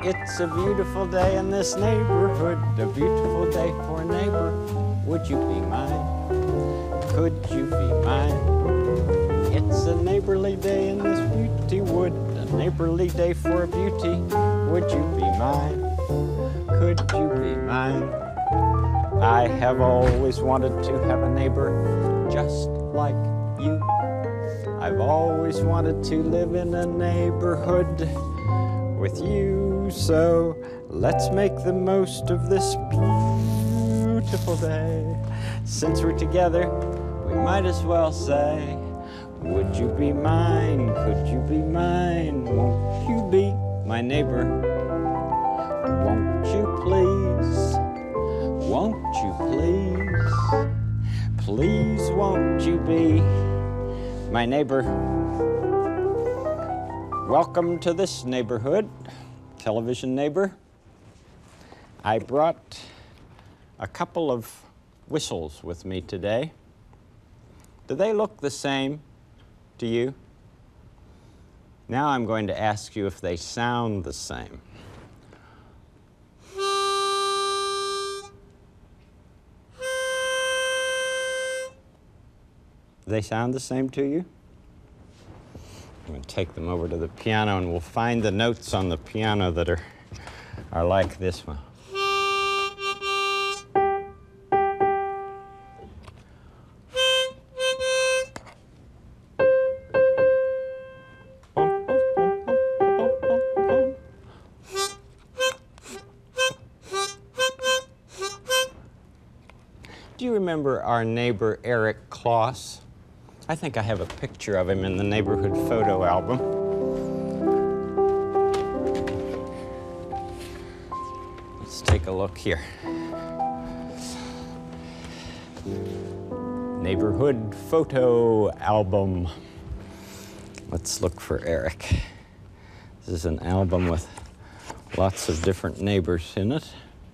It's a beautiful day in this neighborhood, a beautiful day for a neighbor. Would you be mine? Could you be mine? It's a neighborly day in this beauty wood, a neighborly day for a beauty. Would you be mine? Could you be mine? I have always wanted to have a neighbor just like you. I've always wanted to live in a neighborhood with you, so let's make the most of this beautiful day. Since we're together, we might as well say, would you be mine? Could you be mine? Won't you be my neighbor? Won't you please? Won't you please? Please won't you be my neighbor? Welcome to this neighborhood, television neighbor. I brought a couple of whistles with me today. Do they look the same to you? Now I'm going to ask you if they sound the same. Do they sound the same to you? I'm going to take them over to the piano and we'll find the notes on the piano that are like this one. Do you remember our neighbor Eric Kloss? I think I have a picture of him in the neighborhood photo album. Let's take a look here. Neighborhood photo album. Let's look for Eric. This is an album with lots of different neighbors in it.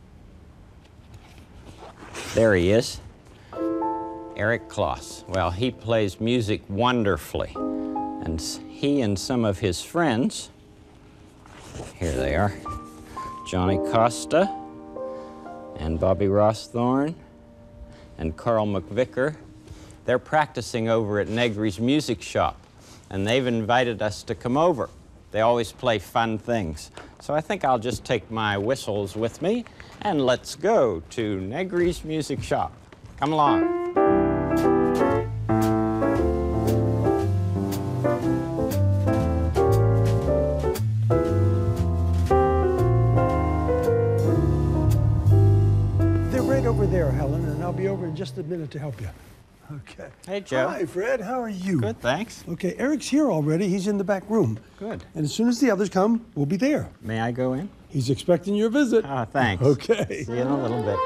There he is. Eric Kloss. Well, he plays music wonderfully. And he and some of his friends, here they are, Johnny Costa and Bobby Rossthorn and Carl McVicker, they're practicing over at Negri's Music Shop. And they've invited us to come over. They always play fun things. So I think I'll just take my whistles with me and let's go to Negri's Music Shop. Come along. Over there, Helen, and I'll be over in just a minute to help you. Okay. Hey, Joe. Hi, Fred. How are you? Good, thanks. Okay, Eric's here already. He's in the back room. Good. And as soon as the others come, we'll be there. May I go in? He's expecting your visit. Ah, thanks. Okay. See you in a little bit.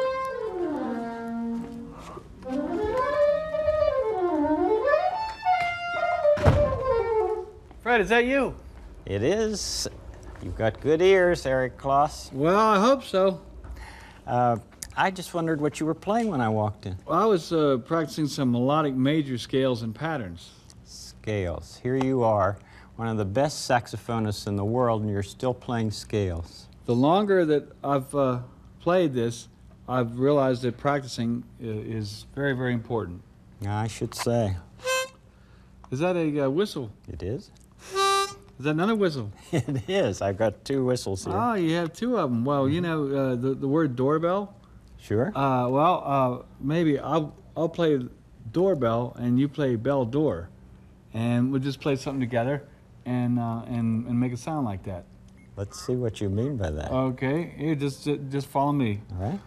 Fred, is that you? It is. You've got good ears, Eric Kloss. Well, I hope so. I just wondered what you were playing when I walked in. Well, I was practicing some melodic major scales and patterns. Scales. Here you are, one of the best saxophonists in the world, and you're still playing scales. The longer that I've played this, I've realized that practicing is very, very important. I should say. Is that a whistle? It is? Is that another whistle? It is. I've got two whistles here. Oh, you have two of them. Well, you know, the word doorbell? Sure. Maybe I'll play doorbell and you play bell door, and we'll just play something together, and make it sound like that. Let's see what you mean by that. Okay, here, just follow me. All right.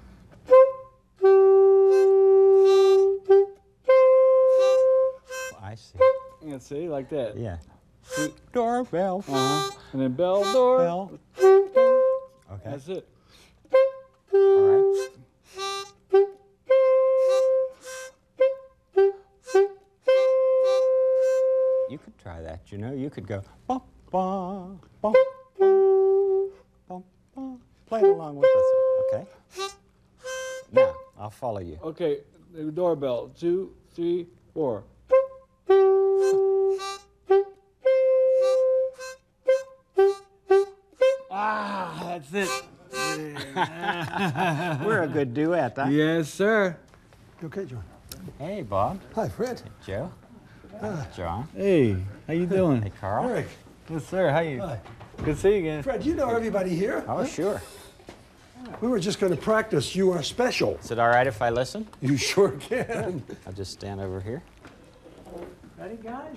I see. Yeah, see, like that. Yeah. Doorbell. And then bell door. Bell. Okay. That's it. All right. You could try that, you know. You could go, ba, ba, ba, ba, ba, ba. Play it along with us, okay? Now, I'll follow you. Okay, the doorbell. 2, 3, 4. That's it. We're a good duet, huh? Yes, sir. You okay, John? Hey, Bob. Hi, Fred. Joe. John. Hey, how you doing? Hey, Carl. Eric. Yes, sir. How you? Hi. Good to see you again. Fred, you know everybody here. Oh, sure. We were just going to practice You Are Special. Is it all right if I listen? You sure can. I'll just stand over here. Ready, guys?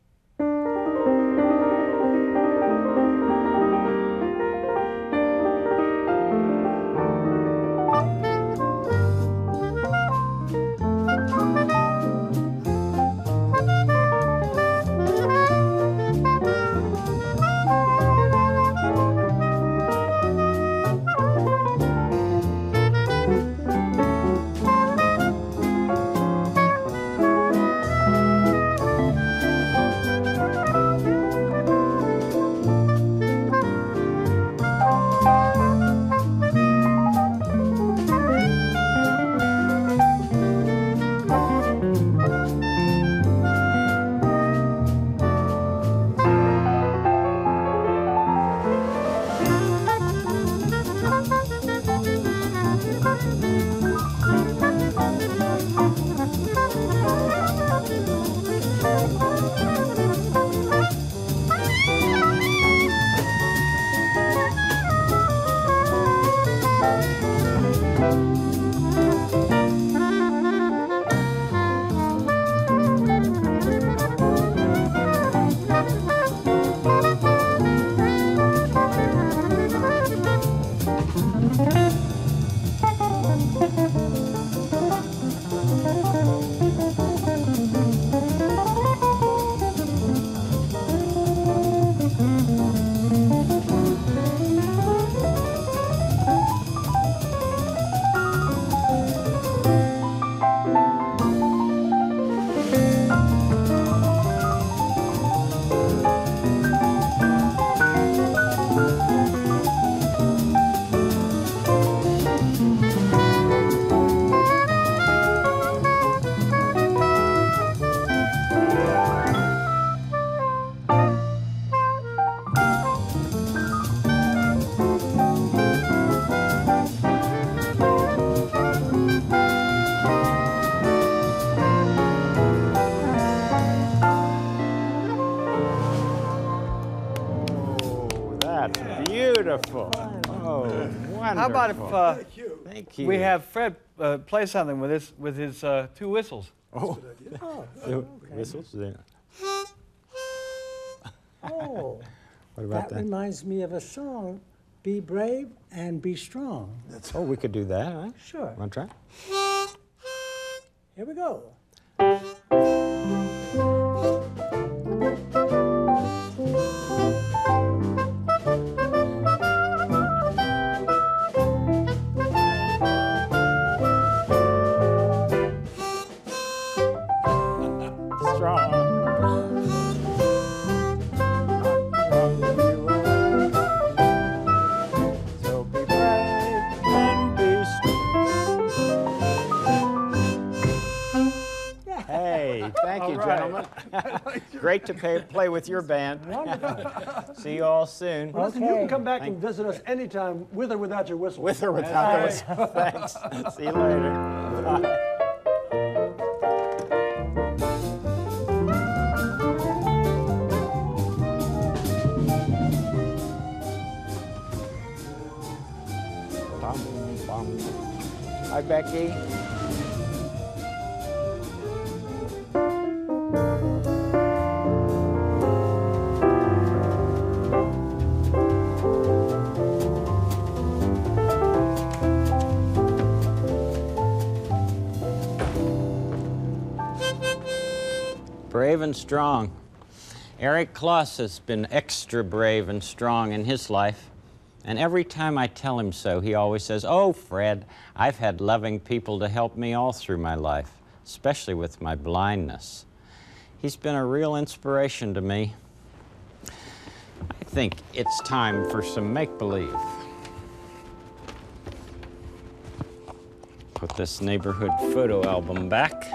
Beautiful. Oh, wonderful. How about if Thank you. we have Fred play something with his two whistles? Oh, Oh, whistles? Yeah. Oh, What about that that? reminds me of a song, Be Brave and Be Strong. Oh, we could do that, huh? Sure. Want to try? Here we go. Strong. So be brave and be strong. Hey, thank you, gentlemen. Great to play with your band. See you all soon. Listen, you Okay. can come back and visit us anytime, with or without your whistle. With or without the whistle. Thanks. See you later. Bye. Hi, Becky. Brave and strong. Eric Kloss has been extra brave and strong in his life. And every time I tell him so, he always says, "Oh, Fred, I've had loving people to help me all through my life, especially with my blindness." He's been a real inspiration to me. I think it's time for some make-believe. Put this neighborhood photo album back.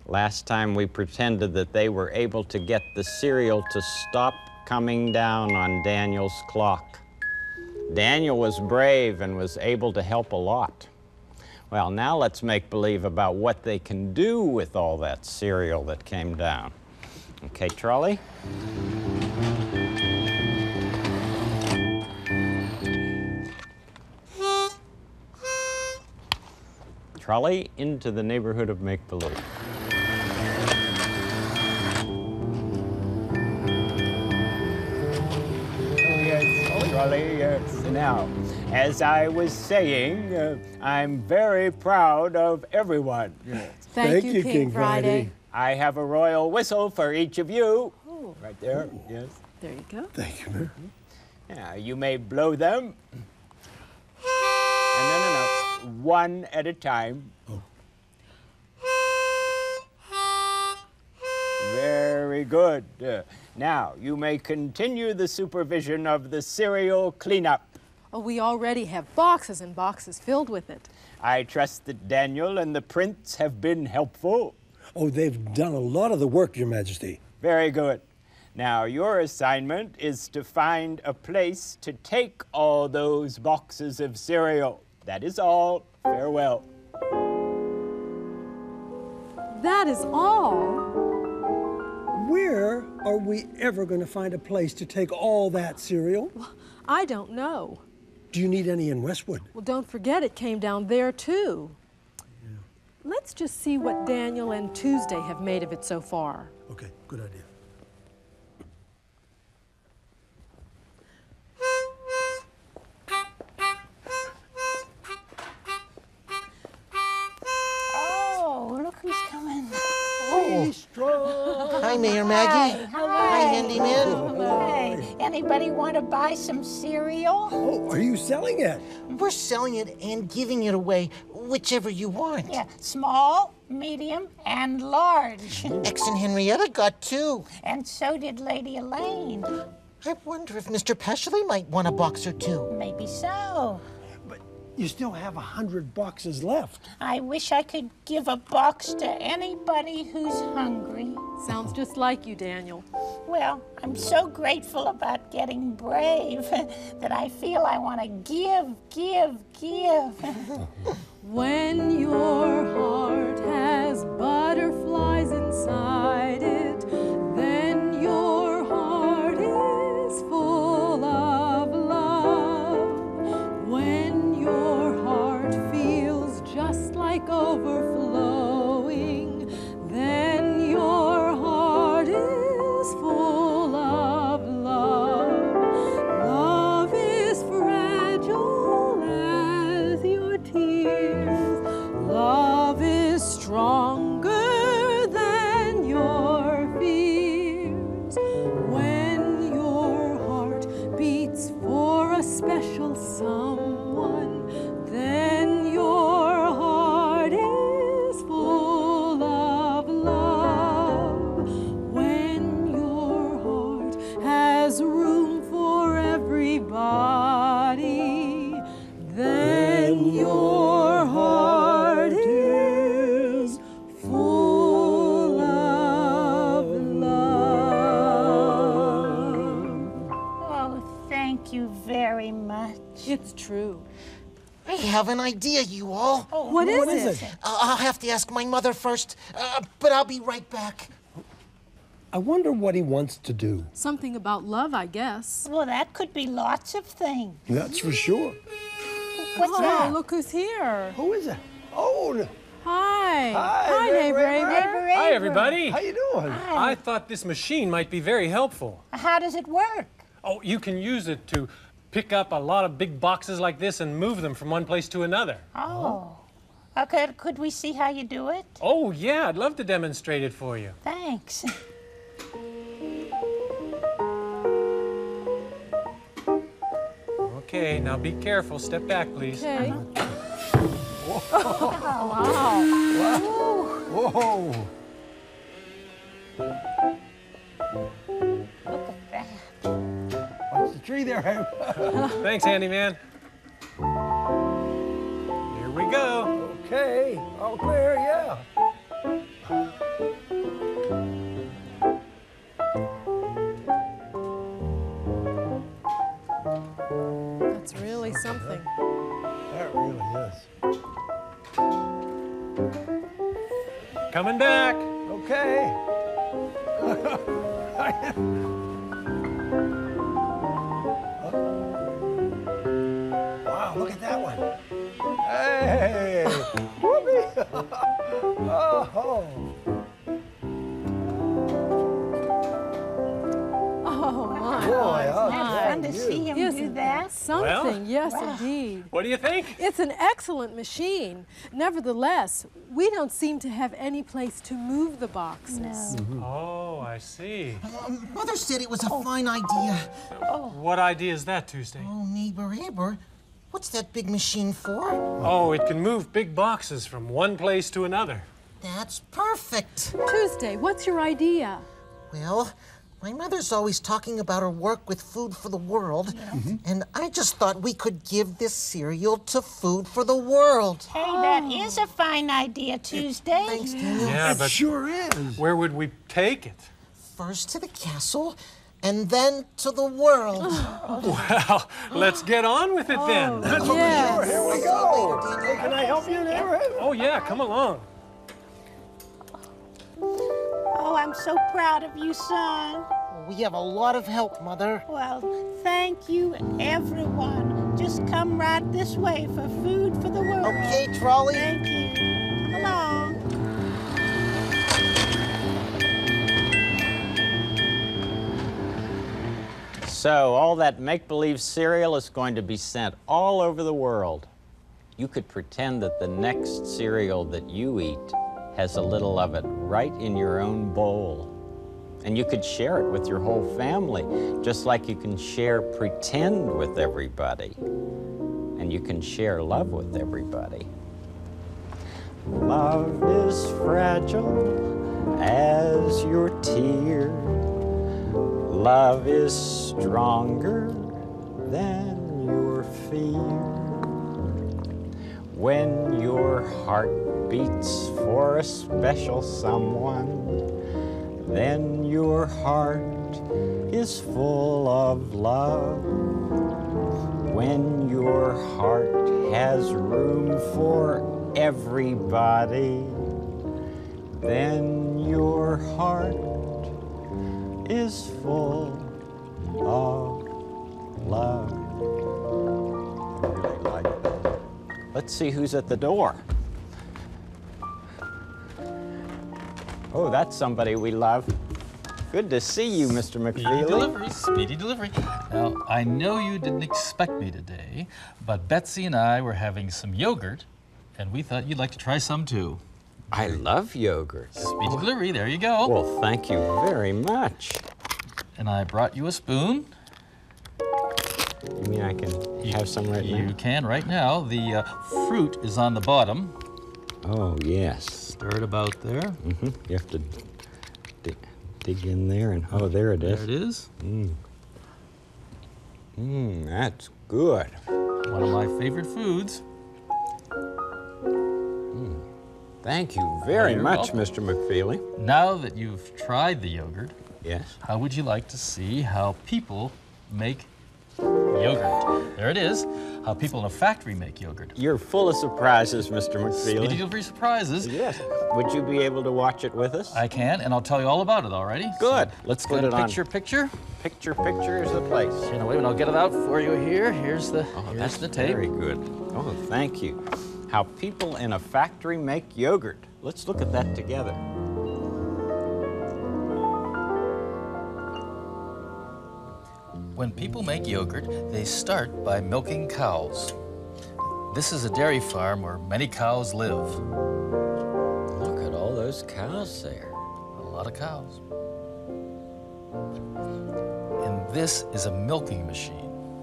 Last time we pretended that they were able to get the cereal to stop coming down on Daniel's clock. Daniel was brave and was able to help a lot. Well, now let's make believe about what they can do with all that cereal that came down. Okay, Trolley? Trolley into the neighborhood of make-believe. Trolley, yes. Now, as I was saying, I'm very proud of everyone. Thank you, King Friday. I have a royal whistle for each of you. Oh. Right there, yes. There you go. Thank you, Mayor. Now, you may blow them. No. One at a time. Oh. Very good. Now, you may continue the supervision of the cereal cleanup. Oh, we already have boxes and boxes filled with it. I trust that Daniel and the prince have been helpful. Oh, they've done a lot of the work, Your Majesty. Very good. Now, your assignment is to find a place to take all those boxes of cereal. That is all. Farewell. That is all? Where are we ever going to find a place to take all that cereal? I don't know. Do you need any in Westwood? Well, don't forget it came down there, too. Yeah. Let's just see what Daniel and Tuesday have made of it so far. Okay, good idea. Oh, look who's coming. Hi, Mayor Maggie. Hi, Handyman. Hey, anybody want to buy some cereal? Oh, are you selling it? We're selling it and giving it away, whichever you want. Yeah, small, medium, and large. X and Henrietta got two. And so did Lady Elaine. I wonder if Mr. Peshley might want a box or two. Maybe so. But you still have 100 boxes left. I wish I could give a box to anybody who's hungry. Sounds just like you, Daniel. Well, I'm so grateful about getting brave that I feel I want to give. When your heart has butterflies inside it, then your heart is full of love. When your heart feels just like overflowing, then your heart is full of love. Love is fragile as your tears. Love is stronger than your fears. When your heart beats for a special someone, then your heart is full of love. When your heart has room for everybody, then your heart is full of love. Oh, thank you very much. It's true. I have an idea, you all. Oh, What is it? I'll have to ask my mother first, but I'll be right back. I wonder what he wants to do. Something about love, I guess. Well, that could be lots of things. That's for sure. What's Oh, that? look who's here. Who is it? Oh, Hi. Hi, neighbor neighbor. Avery. Hi, everybody. how you doing? I thought this machine might be very helpful. How does it work? Oh, you can use it to pick up a lot of big boxes like this and move them from one place to another. Oh. Okay, could we see how you do it? Oh, yeah, I'd love to demonstrate it for you. Thanks. Okay, now be careful. Step back, please. Okay. Whoa. Look at that. Watch the tree there, Ham. Thanks, handyman. Here we go. Okay, all clear, yeah. coming back. Okay. Wow, look at that one. Hey! Whoopee! Oh! Oh, my. Boy, Isn't that fun to you. see him do Isn't that? Something, yes, Wow. indeed. What do you think? It's an excellent machine. Nevertheless, we don't seem to have any place to move the boxes. Oh, I see. Mother said it was a fine idea. What idea is that, Tuesday? Oh, neighbor Eber, what's that big machine for? Oh, it can move big boxes from one place to another. That's perfect. Tuesday, what's your idea? Well, my mother's always talking about her work with Food for the World, and I just thought we could give this cereal to Food for the World. Hey, that is a fine idea, Tuesday. Thanks, Daniel. Yeah, It but sure is. where would we take it? First to the castle, and then to the world. Well, let's get on with it then. Yes. Here we go. Hey, can I help you, neighborhood? Oh, yeah, come along. Oh, I'm so proud of you, son. We have a lot of help, Mother. Well, thank you, everyone. Just come right this way for Food for the World. Okay, Trolley. Thank you. Come along. So all that make-believe cereal is going to be sent all over the world. You could pretend that the next cereal that you eat has a little of it right in your own bowl. And you could share it with your whole family, just like you can share pretend with everybody. And you can share love with everybody. Love is fragile as your tear. Love is stronger than your fear. When your heart beats for a special someone, then your heart is full of love. When your heart has room for everybody, then your heart is full of love. I really like that. Let's see who's at the door. Oh, that's somebody we love. Good to see you, Mr. Speedy McFeely. delivery, speedy delivery. Now, I know you didn't expect me today, but Betsy and I were having some yogurt, and we thought you'd like to try some too. I love yogurt. Speedy delivery, there you go. Well, thank you very much. And I brought you a spoon. You mean I can have some right You now? can right now. The fruit is on the bottom. Oh, yes. Stir it about there. You have to dig in there and, oh, there it is. There it is. That's good. One of my favorite foods. Thank you very You're much, welcome. Mr. McFeely. Now that you've tried the yogurt, Yes. how would you like to see how people make yogurt? There it is. How people in a factory make yogurt. You're full of surprises, Mr. Speedy McFeely. delivery surprises. Yes. Would you be able to watch it with us? I can, and I'll tell you all about it, already. Good. So Let's go get ahead it and on. picture. Picture is the place. You know, wait a minute, I'll get it out for you here. Here's the, Oh, here's that's the tape. very good. Oh, thank you. How people in a factory make yogurt. Let's look at that together. When people make yogurt, they start by milking cows. This is a dairy farm where many cows live. Look at all those cows there. A lot of cows. And this is a milking machine.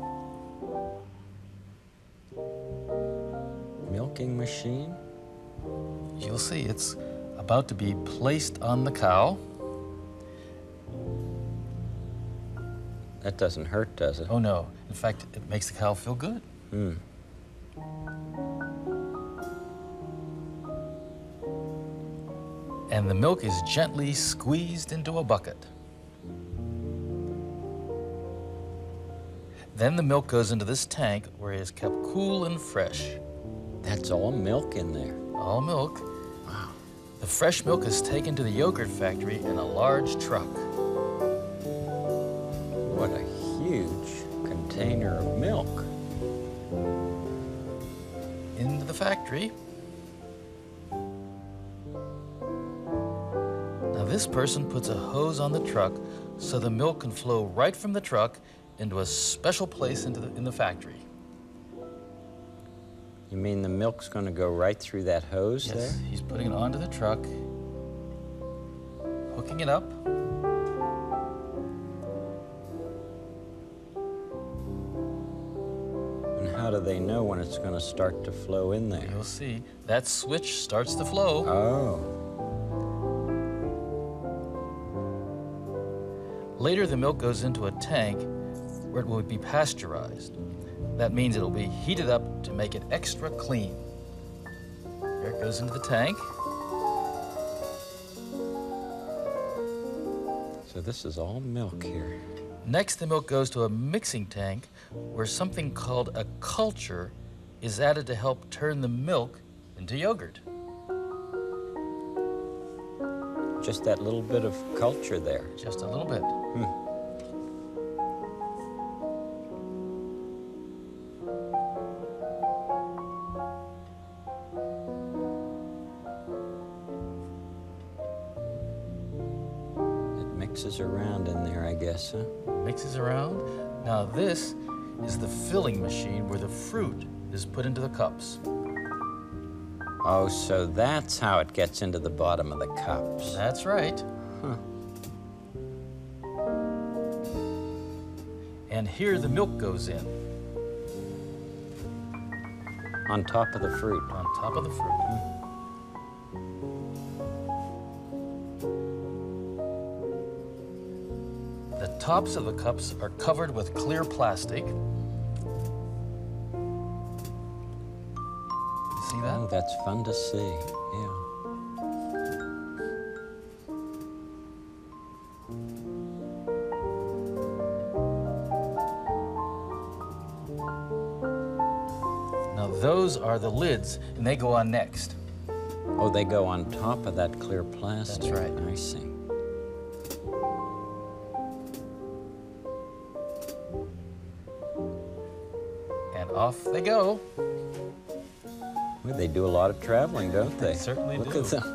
Milking machine? You'll see it's about to be placed on the cow. That doesn't hurt, does it? Oh no, in fact, it makes the cow feel good. And the milk is gently squeezed into a bucket. Then the milk goes into this tank where it is kept cool and fresh. That's all milk in there. All milk. The fresh milk is taken to the yogurt factory in a large truck. What a huge container of milk. Into the factory. Now this person puts a hose on the truck so the milk can flow right from the truck into a special place in the factory. You mean the milk's going to go right through that hose Yes, there? he's putting it onto the truck, hooking it up. And how do they know when it's going to start to flow in there? You'll see, that switch starts to flow. Oh. Later, the milk goes into a tank where it will be pasteurized. That means it'll be heated up to make it extra clean. There it goes into the tank. So this is all milk here. Next, the milk goes to a mixing tank where something called a culture is added to help turn the milk into yogurt. Just that little bit of culture there. Just a little bit. It mixes around in there, I guess, huh? Mixes around. Now this is the filling machine where the fruit is put into the cups. Oh, so that's how it gets into the bottom of the cups. That's right. Huh. And here the milk goes in, On top of the fruit. on top of the fruit. The tops of the cups are covered with clear plastic. See that? Oh, that's fun to see. Yeah. Now those are the lids, and they go on next. Oh, they go on top of that clear plastic. That's right. I see. And off they go. Well, they do a lot of traveling, don't they? They certainly Look do. at them.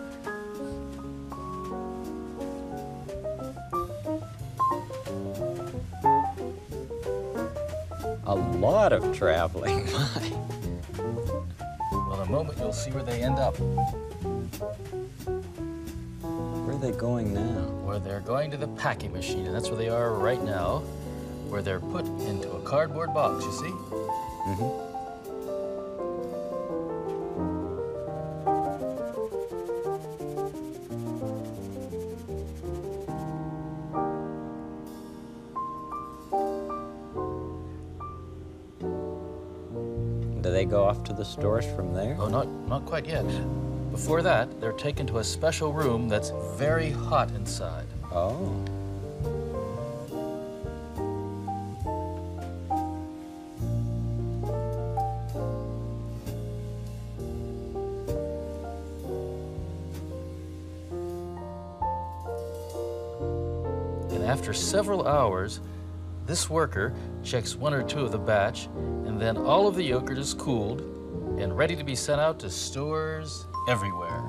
A lot of traveling. My. Well, in a moment you'll see where they end up. Where are they going now? Where they're going to the packing machine, and that's where they are right now, where they're put into a cardboard box, you see? Do they go off to the stores from there? Oh, not quite yet. Before that, they're taken to a special room that's very hot inside. Oh. And after several hours, this worker checks one or two of the batch, and then all of the yogurt is cooled and ready to be sent out to stores everywhere.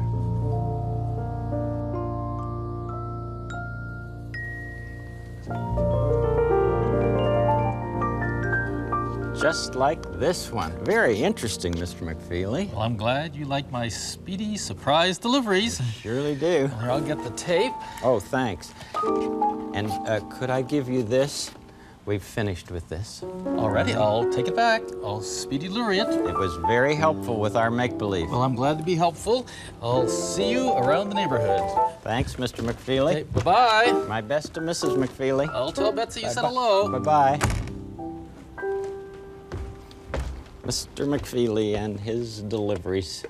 Just like this one. Very interesting, Mr. McFeely. Well, I'm glad you like my speedy surprise deliveries. Surely do. Here, I'll get the tape. Oh, thanks. And could I give you this? We've finished with this. Alrighty, I'll take it back. I'll speedy lure it. It was very helpful with our make-believe. Well, I'm glad to be helpful. I'll see you around the neighborhood. Thanks, Mr. McFeely. Okay, bye-bye. My best to Mrs. McFeely. I'll tell Betsy you said hello. Bye-bye. Mr. McFeely and his deliveries.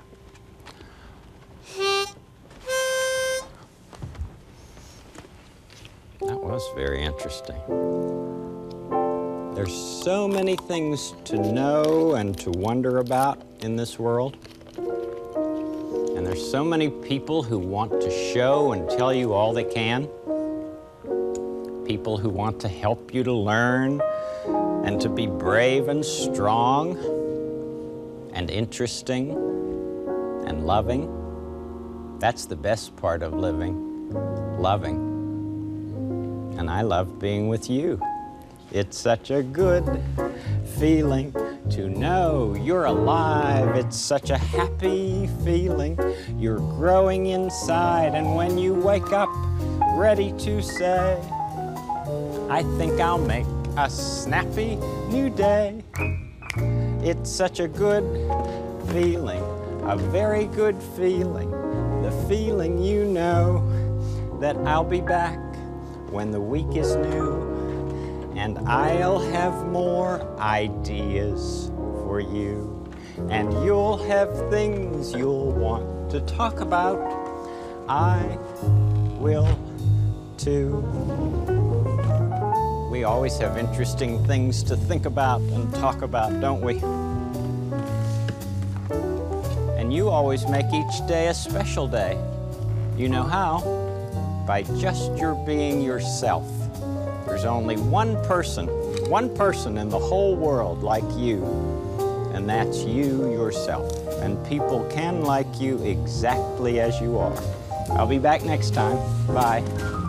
That was very interesting. There's so many things to know and to wonder about in this world. And there's There's so many people who want to show and tell you all they can. People who want to help you to learn and to be brave and strong and interesting and loving. That's the best part of living, loving. And I love being with you. It's such a good feeling to know you're alive. It's such a happy feeling. You're growing inside, and when you wake up ready to say, I think I'll make a snappy new day. It's such a good feeling, a very good feeling. The feeling you know that I'll be back when the week is new, and I'll have more ideas for you, and you'll have things you'll want to talk about. I will too. We always have interesting things to think about and talk about, don't we? And you always make each day a special day. You know how? By just your being yourself. There's only one person in the whole world like you, and that's you yourself. And people can like you exactly as you are. I'll be back next time. Bye.